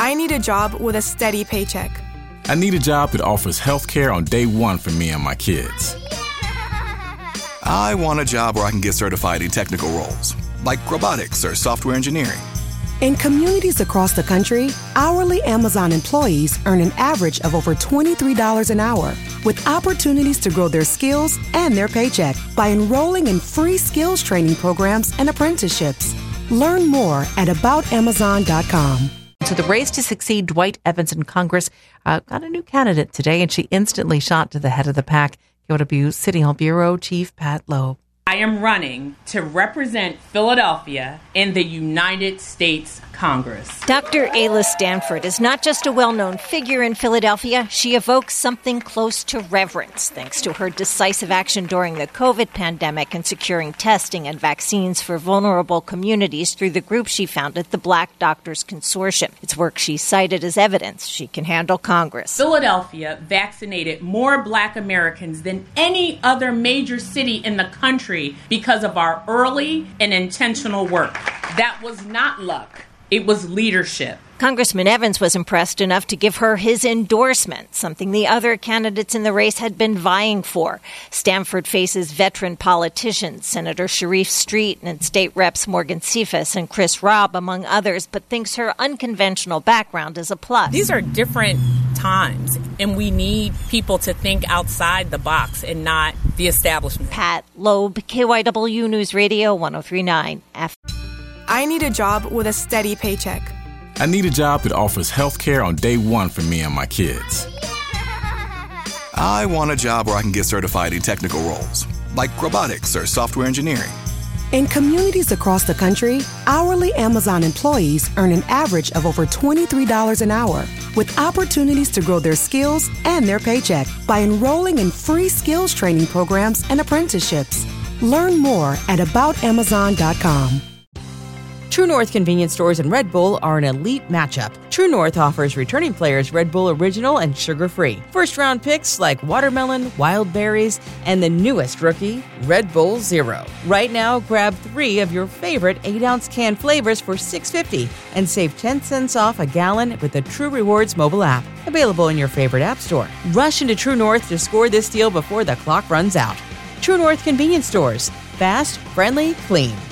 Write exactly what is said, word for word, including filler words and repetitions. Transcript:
I need a job with a steady paycheck. I need a job that offers health care on day one for me and my kids. I want a job where I can get certified in technical roles, like robotics or software engineering. In communities across the country, hourly Amazon employees earn an average of over twenty-three dollars an hour, with opportunities to grow their skills and their paycheck by enrolling in free skills training programs and apprenticeships. Learn more at about amazon dot com. So the race to succeed Dwight Evans in Congress uh, got a new candidate today, and she instantly shot to the head of the pack. K O W City Hall Bureau Chief Pat Loeb. I am running to represent Philadelphia in the United States Congress. Doctor Ayla Stanford is not just a well-known figure in Philadelphia. She evokes something close to reverence, thanks to her decisive action during the COVID pandemic and securing testing and vaccines for vulnerable communities through the group she founded, the Black Doctors Consortium. It's work she cited as evidence she can handle Congress. Philadelphia vaccinated more Black Americans than any other major city in the country because of our early and intentional work. That was not luck. It was leadership. Congressman Evans was impressed enough to give her his endorsement, something the other candidates in the race had been vying for. Stanford faces veteran politicians, Senator Sharif Street and State Reps Morgan Cephas and Chris Robb, among others, but thinks her unconventional background is a plus. These are different times, and we need people to think outside the box and not the establishment. Pat Loeb, K Y W News Radio, one oh three point nine F. I need a job with a steady paycheck. I need a job that offers health care on day one for me and my kids. I want a job where I can get certified in technical roles, like robotics or software engineering. In communities across the country, hourly Amazon employees earn an average of over twenty-three dollars an hour, with opportunities to grow their skills and their paycheck by enrolling in free skills training programs and apprenticeships. Learn more at about amazon dot com. True North convenience stores and Red Bull are an elite matchup. True North offers returning players Red Bull Original and sugar-free. First-round picks like watermelon, wild berries, and the newest rookie, Red Bull Zero. Right now, grab three of your favorite eight-ounce can flavors for six dollars and fifty cents and save ten cents off a gallon with the True Rewards mobile app. Available in your favorite app store. Rush into True North to score this deal before the clock runs out. True North convenience stores. Fast, friendly, clean.